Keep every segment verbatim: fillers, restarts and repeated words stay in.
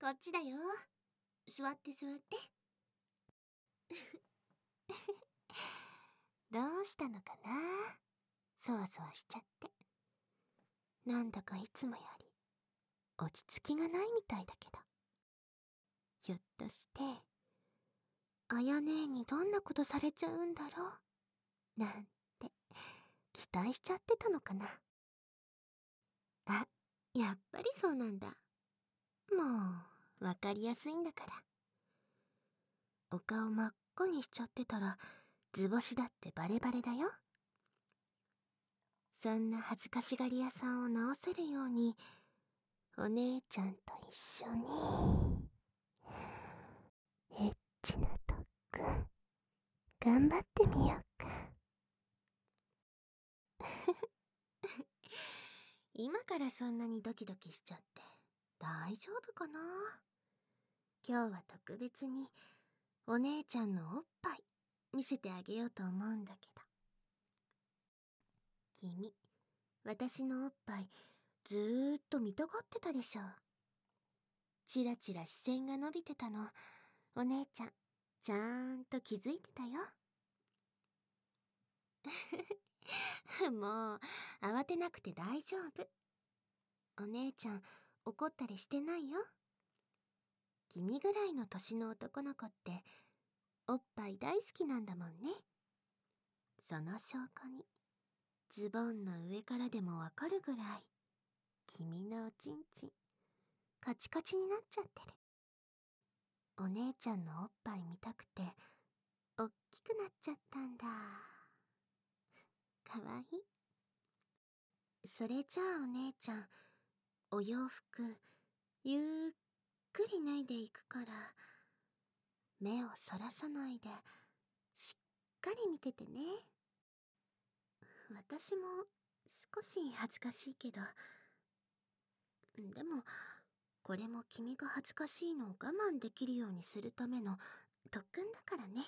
こっちだよ。座って座って。どうしたのかな、そわそわしちゃって。なんだかいつもより落ち着きがないみたいだけど。ひょっとしてあやねえにどんなことされちゃうんだろうなんて期待しちゃってたのかな。あ、やっぱりそうなんだ。もうわかりやすいんだから。お顔真っ赤にしちゃってたら図星だってバレバレだよ。そんな恥ずかしがり屋さんを直せるようにお姉ちゃんと一緒にエッチな特訓頑張ってみようか。今からそんなにドキドキしちゃって大丈夫かな。今日は特別にお姉ちゃんのおっぱい見せてあげようと思うんだけど。君、私のおっぱいずーっと見たがってたでしょ。チラチラ視線が伸びてたのお姉ちゃんちゃんと気づいてたよ。もう慌てなくて大丈夫。お姉ちゃん怒ったりしてないよ。君ぐらいの年の男の子っておっぱい大好きなんだもんね。その証拠にズボンの上からでもわかるぐらい君のおちんちんカチカチになっちゃってる。お姉ちゃんのおっぱい見たくておっきくなっちゃったんだ。かわいい。それじゃあお姉ちゃんお洋服ゆっくり脱いでいくから目をそらさないでしっかり見ててね。私も少し恥ずかしいけど、でもこれも君が恥ずかしいのを我慢できるようにするための特訓だからね。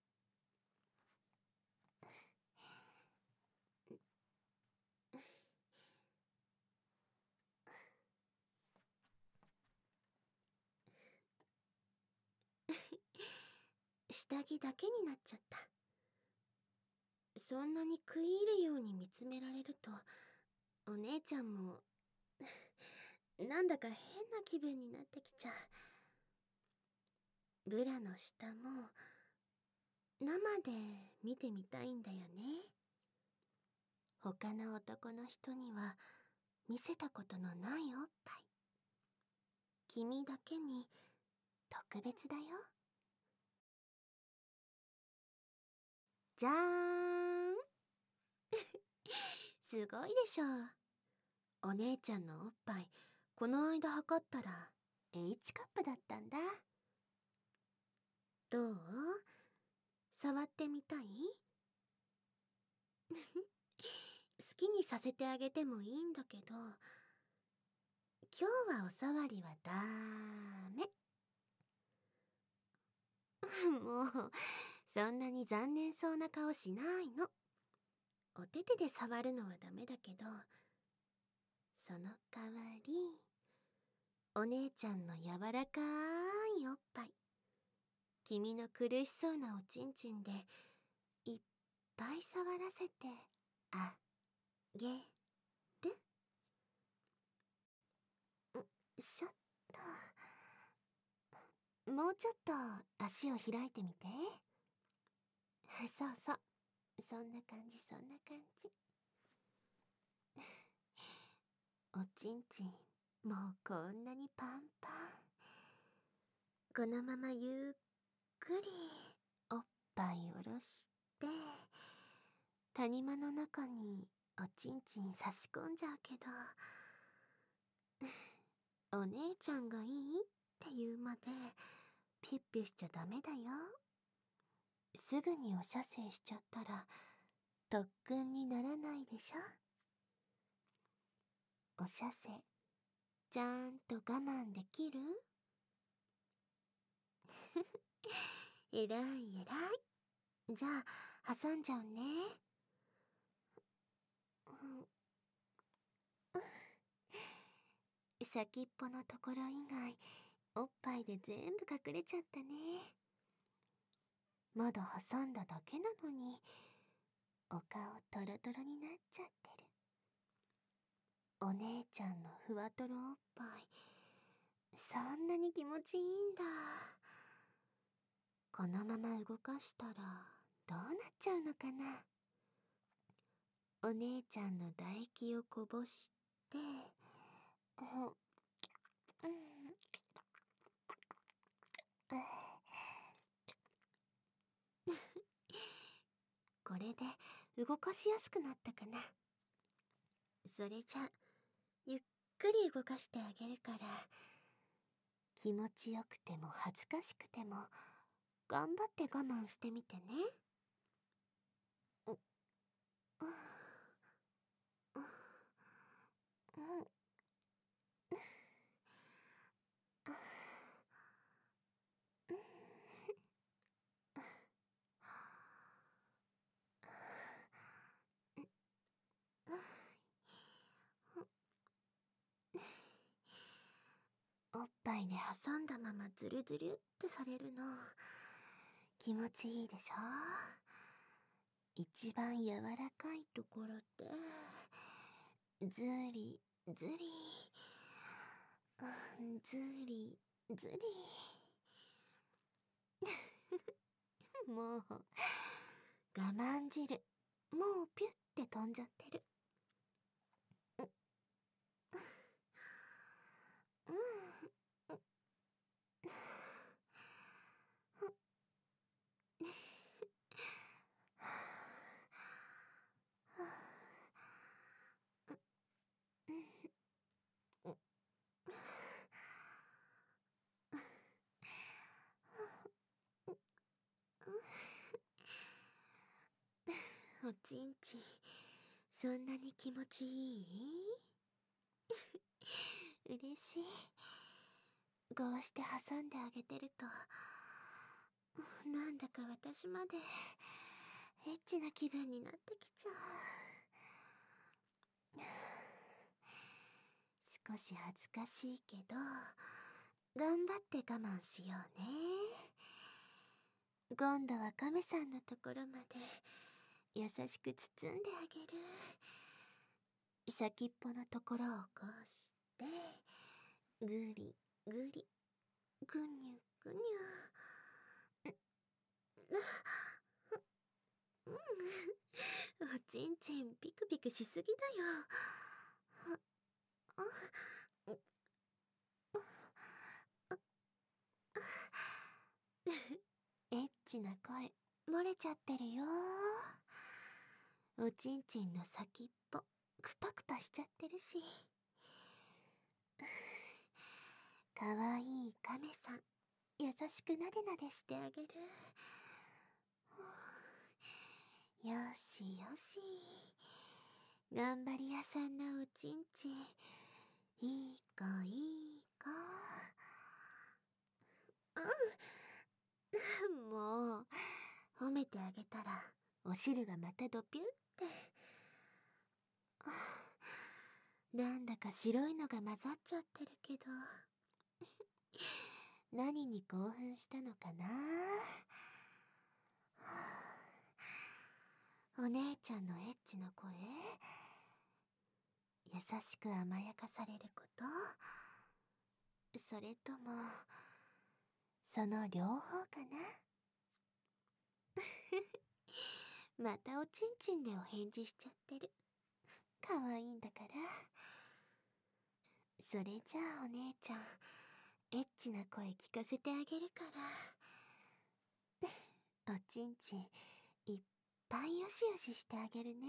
下着だけになっちゃった。そんなに食い入るように見つめられるとお姉ちゃんもなんだか変な気分になってきちゃう。ブラの下も生で見てみたいんだよね。他の男の人には見せたことのないおっぱい。君だけに特別だよ。じゃーんすごいでしょう。お姉ちゃんのおっぱいこの間測ったら H カップだったんだ。どう？触ってみたい？好きにさせてあげてもいいんだけど、今日はおさわりはダメ。もうそんなに残念そうな顔しないの。お手手で触るのはダメだけど、その代わりお姉ちゃんの柔らかいおっぱい、君の苦しそうなおちんちんでいっぱい触らせてあげる。んしょっと、もうちょっと足を開いてみて。そうそう、そんな感じそんな感じ。おちんちんもうこんなにパンパン。このままゆっくりおっぱい下ろして谷間の中におちんちん差し込んじゃうけど、お姉ちゃんがいいって言うまでピュッピュしちゃダメだよ。すぐにお射精しちゃったら特訓にならないでしょ。お射精ちゃんと我慢できる？えらいえらい。じゃあ挟んじゃうね。先っぽのところ以外おっぱいで全部隠れちゃったね。まだ挟んだだけなのに、お顔トロトロになっちゃってる。お姉ちゃんのふわとろおっぱい、そんなに気持ちいいんだ。このまま動かしたらどうなっちゃうのかな。お姉ちゃんの唾液をこぼして、うん、これで動かしやすくなったかな。それじゃゆっくり動かしてあげるから、気持ちよくても恥ずかしくても頑張って我慢してみてね。う、う、う、う、おっぱいで挟んだままズルズルってされるの気持ちいいでしょ。一番柔らかいところでずりずり、ずりずりもう我慢汁もうピュって飛んじゃってる。うん、おちんちん、そんなに気持ちいい？嬉しい。こうして挟んであげてると、なんだか私までエッチな気分になってきちゃう。少し恥ずかしいけど頑張って我慢しようね。今度は亀さんのところまで優しく包んであげる。先っぽのところをこうしてぐりぐり、ぐにゅぐにゅ。うん、おちんちんピクピクしすぎだよ。エッチな声漏れちゃってるよ。おちんちんの先っぽクパクパしちゃってるし。かわいい亀さん、優しくなでなでしてあげる。よしよし、頑張り屋さんなおちんちん、いい子いい子。うん、もう褒めてあげたらお汁がまたドピュって。なんだか白いのが混ざっちゃってるけど何に興奮したのかな。お姉ちゃんのエッチな声、優しく甘やかされること、それともその両方かな。またおちんちんでお返事しちゃってる。かわいいんだから。それじゃあお姉ちゃん、エッチな声聞かせてあげるから、おちんちんいっぱいよしよししてあげるね。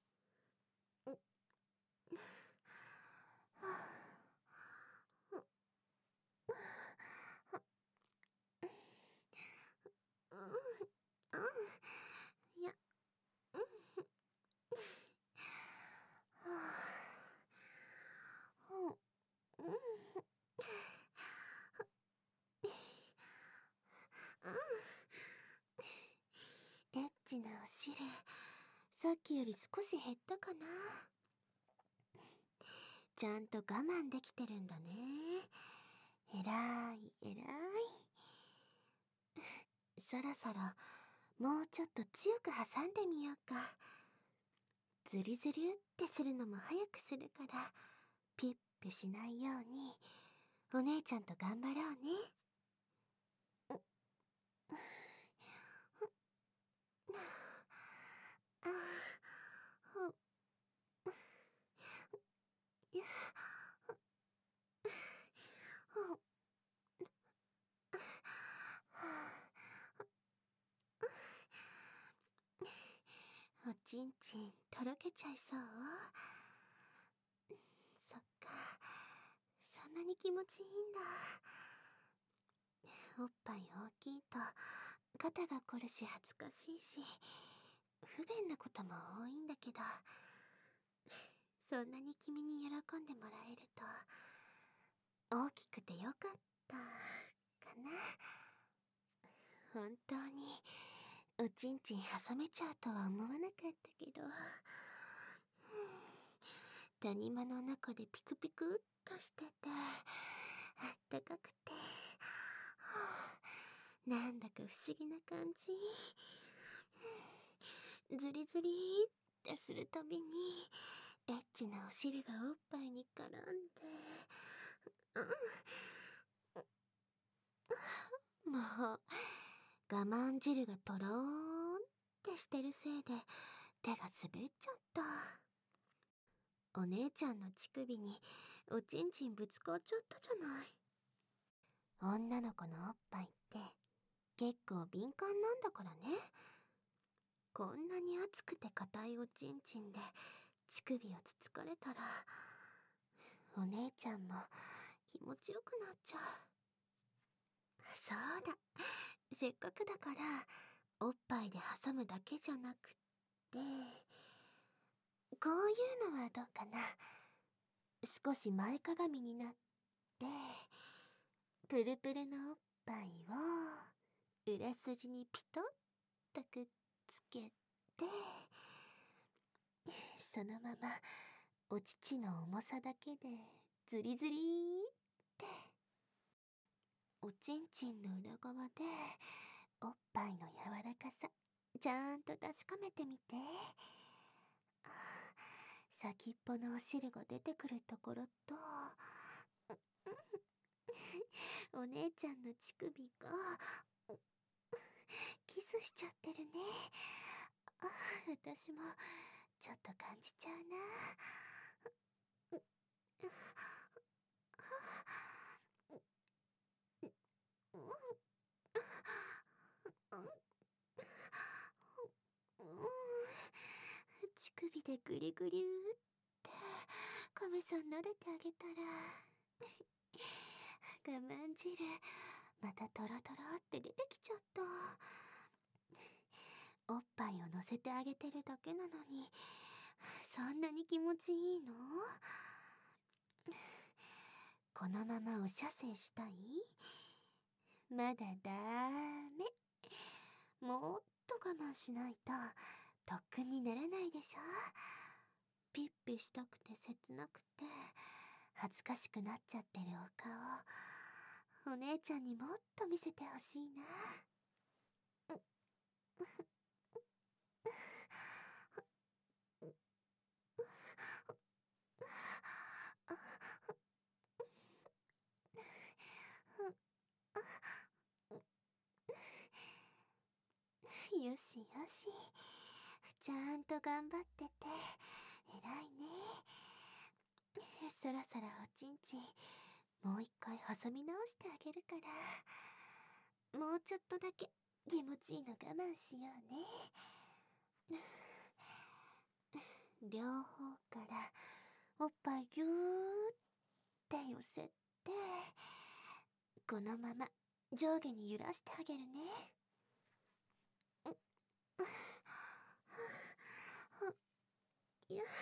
エッチなお汁、さっきより少し減ったかな。ちゃんと我慢できてるんだね。えらいえらい。そろそろもうちょっと強く挟んでみようか。ズルズルってするのも早くするから、ピュッピュしないようにお姉ちゃんと頑張ろうね。おちんちんとろけちゃいそう。そっか、そんなに気持ちいいんだ。おっぱい大きいと肩が凝るし恥ずかしいし不便なことも多いんだけど、そんなに君に喜んでもらえると大きくてよかったかな。本当におちんちん挟めちゃうとは思わなかったけど、谷間の中でピクピクっとしててあったかくて、なんだか不思議な感じ。ズリズリってするたびにエッチなお汁がおっぱいに絡んで、もう我慢汁がとろーんってしてるせいで手が滑っちゃった。お姉ちゃんの乳首におちんちんぶつかっちゃったじゃない。女の子のおっぱいって結構敏感なんだからね。こんなに熱くて硬いおちんちんで乳首をつつかれたら、お姉ちゃんも気持ちよくなっちゃう。そうだ、せっかくだからおっぱいで挟むだけじゃなくってこういうのはどうかな。少し前かがみになってプルプルのおっぱいを裏筋にピトッとくっつけて、そのままお乳の重さだけでズリズリーっておちんちんの裏側でおっぱいの柔らかさちゃんと確かめてみて。先っぽのお汁が出てくるところとお姉ちゃんの乳首がキスしちゃってるね。あ、私もちょっと感じちゃうな。乳首でグリグリうってカメさん撫でてあげたら我慢汁またトロトロって出てきちゃった。おっぱいを乗せてあげてるだけなのにそんなに気持ちいいの？このままお射精したい？まだダメ。もっと我慢しないと特訓にならないでしょ。ピッピしたくて切なくて恥ずかしくなっちゃってるお顔、お姉ちゃんにもっと見せてほしいな。よしよし、ちゃんと頑張ってて偉いね。そろそろおちんちんもう一回挟み直してあげるから、もうちょっとだけ気持ちいいの我慢しようね。両方からおっぱいぎゅーって寄せて、このまま上下に揺らしてあげるね。いや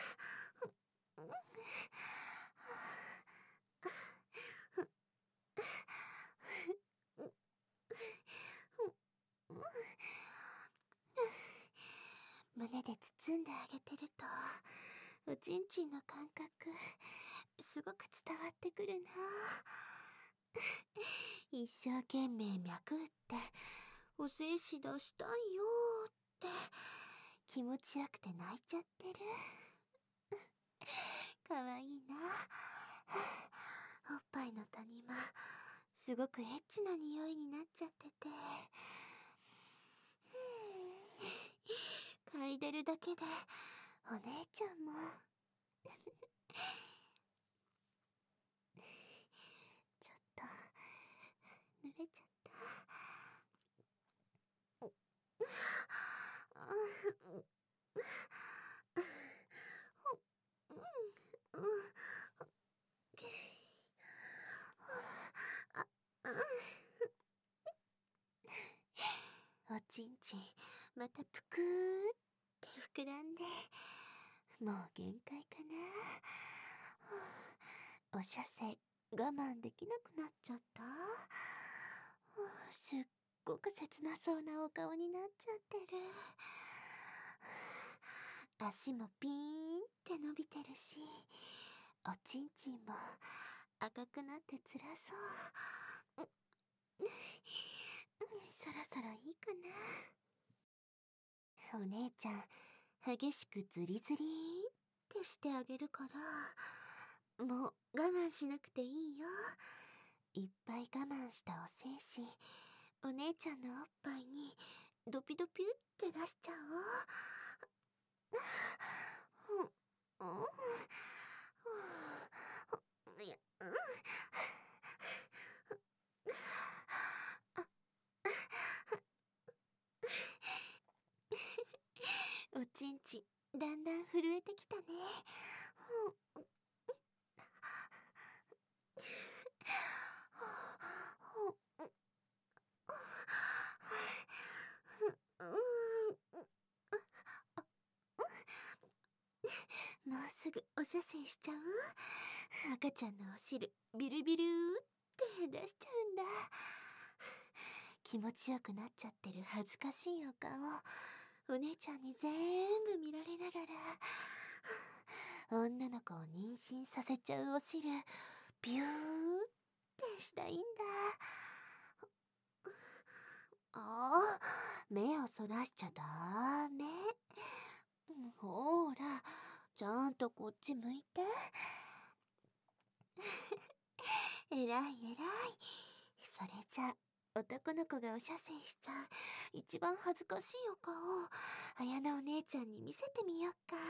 胸で包んであげてるとおちんちんの感覚すごく伝わってくるな。 一生懸命脈打ってお精子出したいよーって気持ちよくて泣いちゃってる。かわいいな。おっぱいの谷間すごくエッチな匂いになっちゃってて、嗅いでるだけでお姉ちゃんもちょっと濡れちゃった。おちんちんまたぷくーって膨らんで、もう限界かな。お射精我慢できなくなっちゃった。すっごく切なそうなお顔になっちゃってる。足もピーンって伸びてるし、おちんちんも赤くなって辛そう。そろそろいいかな。お姉ちゃん激しくズリズリってしてあげるから、もう我慢しなくていいよ。いっぱい我慢したお精子お姉ちゃんのおっぱいにドピドピュって出しちゃおう。うんうんいやうんおちんちだんだん震えてきたね。もうすぐお射精しちゃう。赤ちゃんのお汁ビルビルって出しちゃうんだ。気持ちよくなっちゃってる恥ずかしいお顔お姉ちゃんに全部見られながら、女の子を妊娠させちゃうお汁ビューってしたいんだ。ああ、目をそらしちゃダメ。ほーら、ちゃんとこっち向いて。えらいえらい。それじゃ男の子がお射精しちゃう一番恥ずかしいお顔綾菜お姉ちゃんに見せてみよっか。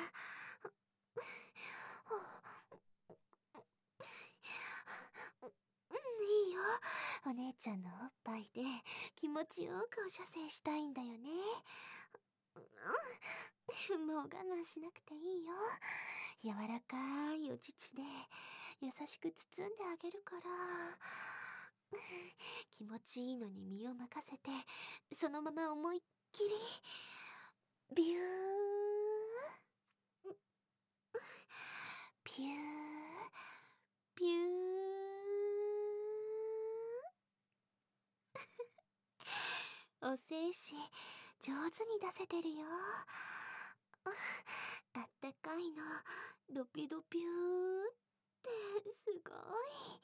いいよ。お姉ちゃんのおっぱいで気持ちよくお射精したいんだよね。もう我慢しなくていいよ。柔らかいお乳で優しく包んであげるから。気持ちいいのに身を任せてそのまま思いっきりビュービュービューお精子上手に出せてるよ。あったかいのドピドピューってすごい。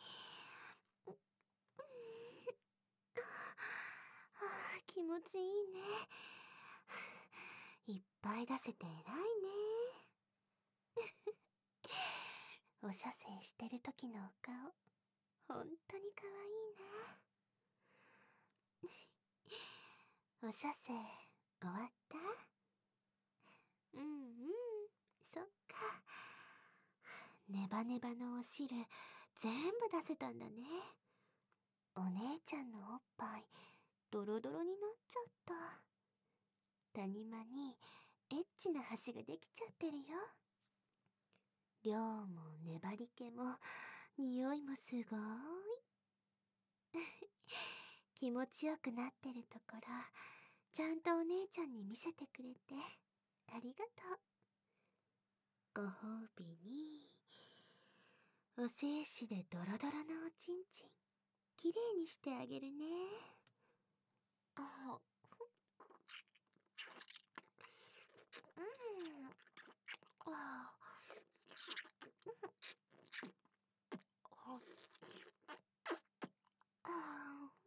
はあ、気持ちいいね。いっぱい出せて偉いね。お射精してる時のお顔ほんとにかわいいな。お射精終わった？うんうん、そっか。ネバネバのお汁全部出せたんだね。お姉ちゃんのおっぱいドロドロになっちゃった。谷間にエッチな橋ができちゃってるよ。量も粘り気も匂いもすごーい。気持ちよくなってるところちゃんとお姉ちゃんに見せてくれてありがとう。ご褒美にお精子でドロドロのおちんちんきれいにしてあげるね。あうんあああ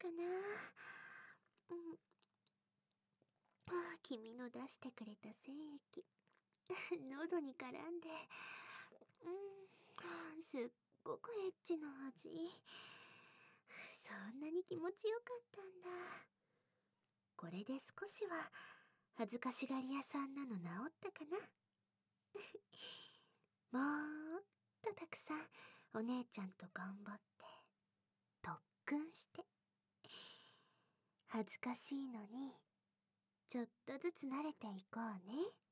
かな。うん。ああ、君の出してくれた精液喉に絡んで、うん、すっごくエッチな味。そんなに気持ちよかったんだ。これで少しは恥ずかしがり屋さんなの治ったかな。もっとたくさんお姉ちゃんと頑張って特訓して、恥ずかしいのにちょっとずつ慣れていこうね。